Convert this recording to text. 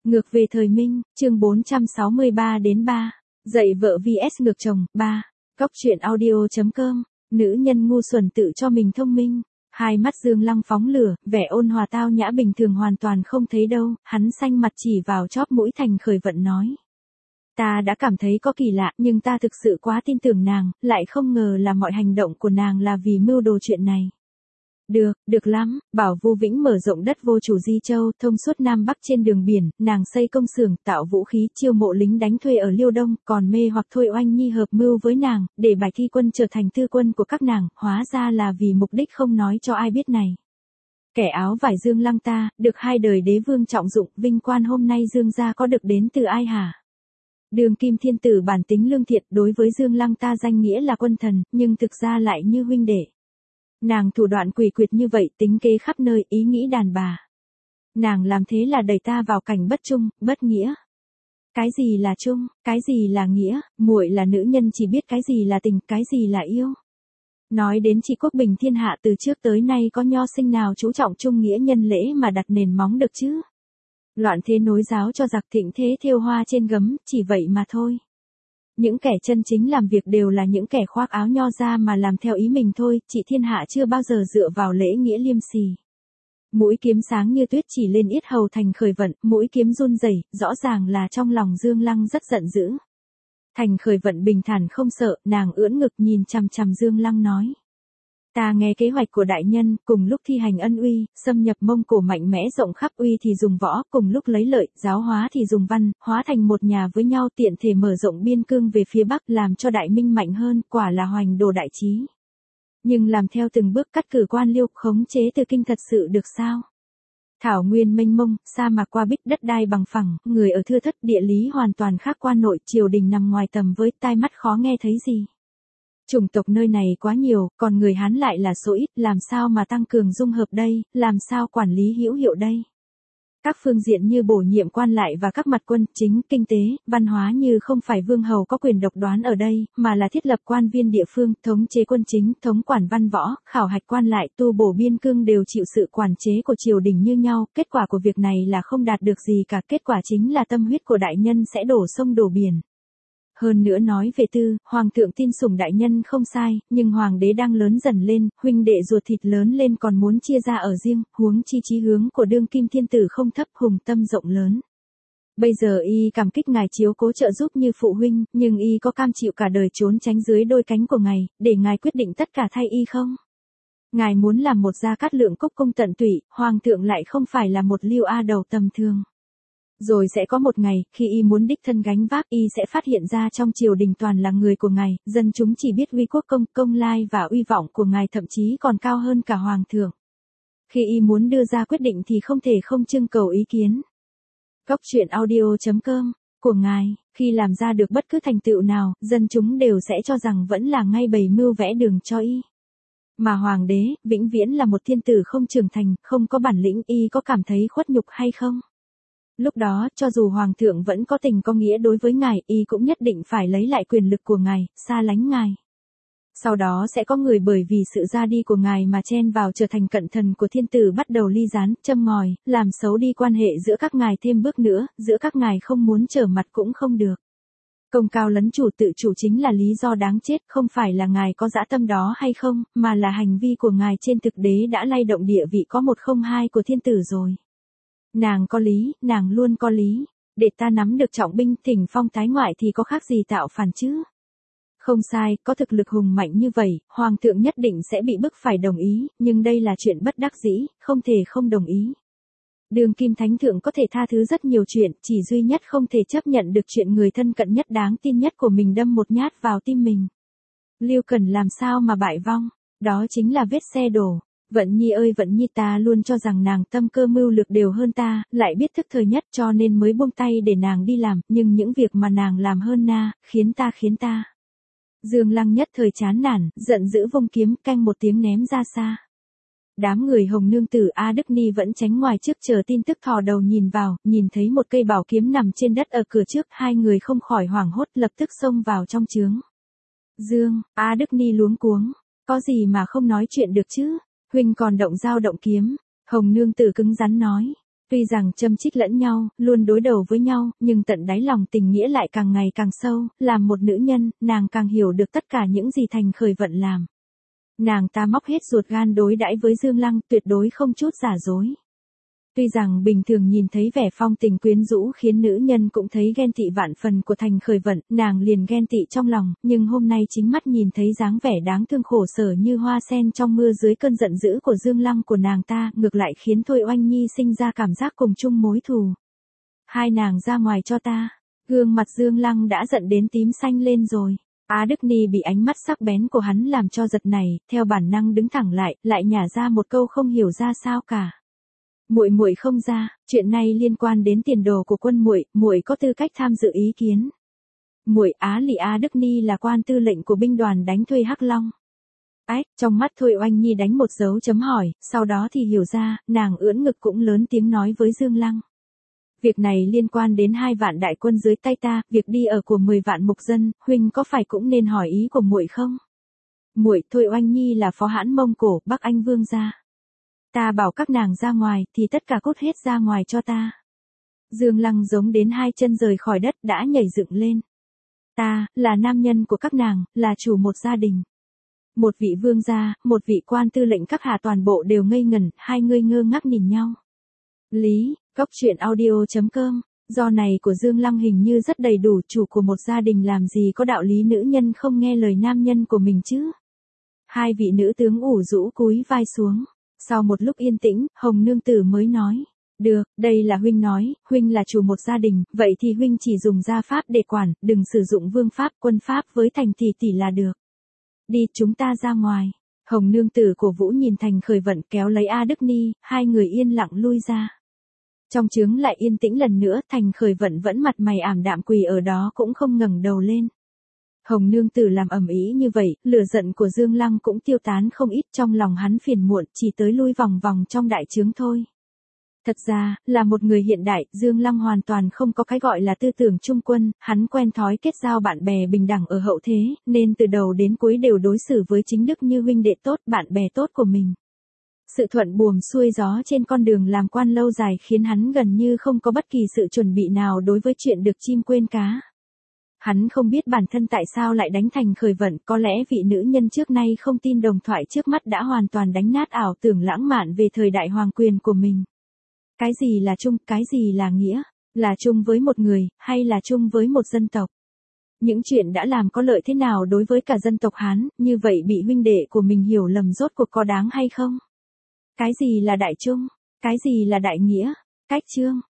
Ngược về thời Minh, chương 463 đến 3. Dạy vợ vs ngược chồng, 3. Góc truyện audio.com. Nữ nhân ngu xuẩn tự cho mình thông minh. Hai mắt Dương Lăng phóng lửa, vẻ ôn hòa tao nhã bình thường hoàn toàn không thấy đâu, hắn xanh mặt chỉ vào chóp mũi Thành Khởi Vận nói. Ta đã cảm thấy có kỳ lạ, nhưng ta thực sự quá tin tưởng nàng, lại không ngờ là mọi hành động của nàng là vì mưu đồ chuyện này. Được lắm, bảo Vu Vĩnh mở rộng đất vô chủ Di Châu, thông suốt Nam Bắc trên đường biển, nàng xây công xưởng, tạo vũ khí, chiêu mộ lính đánh thuê ở Liêu Đông, còn mê hoặc Thôi Oanh Nhi hợp mưu với nàng, để Bạch Thi Quân trở thành tư quân của các nàng, hóa ra là vì mục đích không nói cho ai biết này. Kẻ áo vải Dương Lăng ta, được hai đời đế vương trọng dụng, vinh quan hôm nay Dương gia có được đến từ ai hả? Đường Kim Thiên Tử bản tính lương thiện, đối với Dương Lăng ta danh nghĩa là quân thần, nhưng thực ra lại như huynh đệ. Nàng thủ đoạn quỷ quyệt như vậy, tính kế khắp nơi, ý nghĩ đàn bà. Nàng làm thế là đẩy ta vào cảnh bất trung, bất nghĩa. Cái gì là trung, cái gì là nghĩa, muội là nữ nhân chỉ biết cái gì là tình, cái gì là yêu. Nói đến trị quốc bình thiên hạ từ trước tới nay có nho sinh nào chú trọng trung nghĩa nhân lễ mà đặt nền móng được chứ? Loạn thế nối giáo cho giặc, thịnh thế thêu hoa trên gấm, chỉ vậy mà thôi. Những kẻ chân chính làm việc đều là những kẻ khoác áo nho ra mà làm theo ý mình thôi, trị thiên hạ chưa bao giờ dựa vào lễ nghĩa liêm sỉ. Mũi kiếm sáng như tuyết chỉ lên yết hầu Thành Khởi Vận, mũi kiếm run rẩy, rõ ràng là trong lòng Dương Lăng rất giận dữ. Thành Khởi Vận bình thản không sợ, nàng ưỡn ngực nhìn chằm chằm Dương Lăng nói. Ta nghe kế hoạch của đại nhân, cùng lúc thi hành ân uy, xâm nhập Mông Cổ mạnh mẽ rộng khắp, uy thì dùng võ, cùng lúc lấy lợi, giáo hóa thì dùng văn, hóa thành một nhà với nhau, tiện thể mở rộng biên cương về phía Bắc, làm cho đại minh mạnh hơn, quả là hoành đồ đại trí. Nhưng làm theo từng bước cắt cử quan liêu, khống chế từ kinh thật sự được sao? Thảo nguyên mênh mông, sa mạc qua bích, đất đai bằng phẳng, người ở thưa thất, địa lý hoàn toàn khác quan nội, triều đình nằm ngoài tầm với, tai mắt khó nghe thấy gì. Chủng tộc nơi này quá nhiều, còn người Hán lại là số ít, làm sao mà tăng cường dung hợp đây, làm sao quản lý hữu hiệu đây. Các phương diện như bổ nhiệm quan lại và các mặt quân, chính, kinh tế, văn hóa như không phải vương hầu có quyền độc đoán ở đây, mà là thiết lập quan viên địa phương, thống chế quân chính, thống quản văn võ, khảo hạch quan lại, tu bổ biên cương đều chịu sự quản chế của triều đình như nhau, kết quả của việc này là không đạt được gì cả, kết quả chính là tâm huyết của đại nhân sẽ đổ sông đổ biển. Hơn nữa nói về tư, hoàng thượng tin sủng đại nhân không sai, nhưng hoàng đế đang lớn dần lên, huynh đệ ruột thịt lớn lên còn muốn chia ra ở riêng, huống chi chí hướng của đương kim thiên tử không thấp, hùng tâm rộng lớn. Bây giờ y cảm kích ngài chiếu cố trợ giúp như phụ huynh, nhưng y có cam chịu cả đời trốn tránh dưới đôi cánh của ngài, để ngài quyết định tất cả thay y không? Ngài muốn làm một gia cát lượng cúc cung tận tụy, hoàng thượng lại không phải là một Lưu A đầu tầm thường. Rồi sẽ có một ngày, khi y muốn đích thân gánh vác, y sẽ phát hiện ra trong triều đình toàn là người của ngài, dân chúng chỉ biết uy quốc công, công lai và uy vọng của ngài thậm chí còn cao hơn cả hoàng thượng. Khi y muốn đưa ra quyết định thì không thể không trưng cầu ý kiến. Góc truyện audio.com của ngài, khi làm ra được bất cứ thành tựu nào, dân chúng đều sẽ cho rằng vẫn là ngay bày mưu vẽ đường cho y. Mà hoàng đế, vĩnh viễn là một thiên tử không trưởng thành, không có bản lĩnh, y có cảm thấy khuất nhục hay không? Lúc đó, cho dù hoàng thượng vẫn có tình có nghĩa đối với ngài, y cũng nhất định phải lấy lại quyền lực của ngài, xa lánh ngài. Sau đó sẽ có người bởi vì sự ra đi của ngài mà chen vào trở thành cận thần của thiên tử, bắt đầu ly gián, châm ngòi, làm xấu đi quan hệ giữa các ngài thêm bước nữa, giữa các ngài không muốn trở mặt cũng không được. Công cao lấn chủ tự chủ chính là lý do đáng chết, không phải là ngài có dã tâm đó hay không, mà là hành vi của ngài trên thực tế đã lay động địa vị có 102 của thiên tử rồi. Nàng có lý, nàng luôn có lý, để ta nắm được trọng binh thỉnh phong tái ngoại thì có khác gì tạo phản chứ? Không sai, có thực lực hùng mạnh như vậy, hoàng thượng nhất định sẽ bị bức phải đồng ý, nhưng đây là chuyện bất đắc dĩ, không thể không đồng ý. Đường kim thánh thượng có thể tha thứ rất nhiều chuyện, chỉ duy nhất không thể chấp nhận được chuyện người thân cận nhất đáng tin nhất của mình đâm một nhát vào tim mình. Lưu Cần làm sao mà bại vong, đó chính là vết xe đổ. Vận Nhi ơi Vận Nhi, ta luôn cho rằng nàng tâm cơ mưu lược đều hơn ta, lại biết thức thời nhất cho nên mới buông tay để nàng đi làm, nhưng những việc mà nàng làm hơn na, khiến ta. Dương Lăng nhất thời chán nản, giận dữ vung kiếm, canh một tiếng ném ra xa. Đám người Hồng Nương Tử A Đức Ni vẫn tránh ngoài trước chờ tin tức, thò đầu nhìn vào, nhìn thấy một cây bảo kiếm nằm trên đất ở cửa trước, hai người không khỏi hoảng hốt, lập tức xông vào trong chướng. Dương, A Đức Ni luống cuống, có gì mà không nói chuyện được chứ? Huynh còn động dao động kiếm, Hồng Nương Tử cứng rắn nói. Tuy rằng châm chích lẫn nhau, luôn đối đầu với nhau, nhưng tận đáy lòng tình nghĩa lại càng ngày càng sâu, làm một nữ nhân, nàng càng hiểu được tất cả những gì Thành Khởi Vận làm. Nàng ta móc hết ruột gan đối đãi với Dương Lăng, tuyệt đối không chút giả dối. Tuy rằng bình thường nhìn thấy vẻ phong tình quyến rũ khiến nữ nhân cũng thấy ghen tị vạn phần của Thành Khởi Vận, nàng liền ghen tị trong lòng, nhưng hôm nay chính mắt nhìn thấy dáng vẻ đáng thương khổ sở như hoa sen trong mưa dưới cơn giận dữ của Dương Lăng của nàng ta, ngược lại khiến Thôi Oanh Nhi sinh ra cảm giác cùng chung mối thù. Hai nàng ra ngoài cho ta. Gương mặt Dương Lăng đã giận đến tím xanh lên rồi. Á Đức Ni bị ánh mắt sắc bén của hắn làm cho giật này, theo bản năng đứng thẳng lại nhả ra một câu không hiểu ra sao cả. Muội muội không ra, chuyện này liên quan đến tiền đồ của quân muội, muội có tư cách tham dự ý kiến. Muội Á Lị Á Đức Ni là quan tư lệnh của binh đoàn đánh thuê Hắc Long. Ách, trong mắt Thôi Oanh Nhi đánh một dấu chấm hỏi, sau đó thì hiểu ra, nàng ưỡn ngực cũng lớn tiếng nói với Dương Lăng. Việc này liên quan đến 2 vạn đại quân dưới tay ta, việc đi ở của 10 vạn mục dân, huynh có phải cũng nên hỏi ý của muội không? Muội Thôi Oanh Nhi là phó hãn Mông Cổ, Bắc Anh Vương gia. Ta bảo các nàng ra ngoài, thì tất cả cút hết ra ngoài cho ta. Dương Lăng giống đến 2 chân rời khỏi đất đã nhảy dựng lên. Ta, là nam nhân của các nàng, là chủ một gia đình. Một vị vương gia, một vị quan tư lệnh các hạ toàn bộ đều ngây ngẩn, hai người ngơ ngác nhìn nhau. Lý, Cốc Truyện Audio.com, do này của Dương Lăng hình như rất đầy đủ, chủ của một gia đình làm gì có đạo lý nữ nhân không nghe lời nam nhân của mình chứ. Hai vị nữ tướng ủ rũ cúi vai xuống. Sau một lúc yên tĩnh, Hồng Nương Tử mới nói. Được, đây là huynh nói, huynh là chủ một gia đình, vậy thì huynh chỉ dùng gia pháp để quản, đừng sử dụng vương pháp, quân pháp với Thành tỷ là được. Đi, chúng ta ra ngoài. Hồng Nương Tử cổ vũ nhìn Thành Khởi Vận kéo lấy A Đức Ni, hai người yên lặng lui ra. Trong trướng lại yên tĩnh lần nữa, Thành Khởi Vận vẫn mặt mày ảm đạm quỳ ở đó cũng không ngẩng đầu lên. Hồng Nương Tử làm ầm ĩ như vậy, lửa giận của Dương Lăng cũng tiêu tán không ít, trong lòng hắn phiền muộn, chỉ tới lui vòng vòng trong đại trướng thôi. Thật ra, là một người hiện đại, Dương Lăng hoàn toàn không có cái gọi là tư tưởng trung quân, hắn quen thói kết giao bạn bè bình đẳng ở hậu thế, nên từ đầu đến cuối đều đối xử với chính đức như huynh đệ tốt, bạn bè tốt của mình. Sự thuận buồm xuôi gió trên con đường làm quan lâu dài khiến hắn gần như không có bất kỳ sự chuẩn bị nào đối với chuyện được chim quên cá. Hắn không biết bản thân tại sao lại đánh Thành Khởi Vận, có lẽ vị nữ nhân trước nay không tin đồng thoại trước mắt đã hoàn toàn đánh nát ảo tưởng lãng mạn về thời đại hoàng quyền của mình. Cái gì là chung, cái gì là nghĩa, là chung với một người, hay là chung với một dân tộc? Những chuyện đã làm có lợi thế nào đối với cả dân tộc Hán, như vậy bị huynh đệ của mình hiểu lầm rốt cuộc có đáng hay không? Cái gì là đại chung, cái gì là đại nghĩa? Cách chương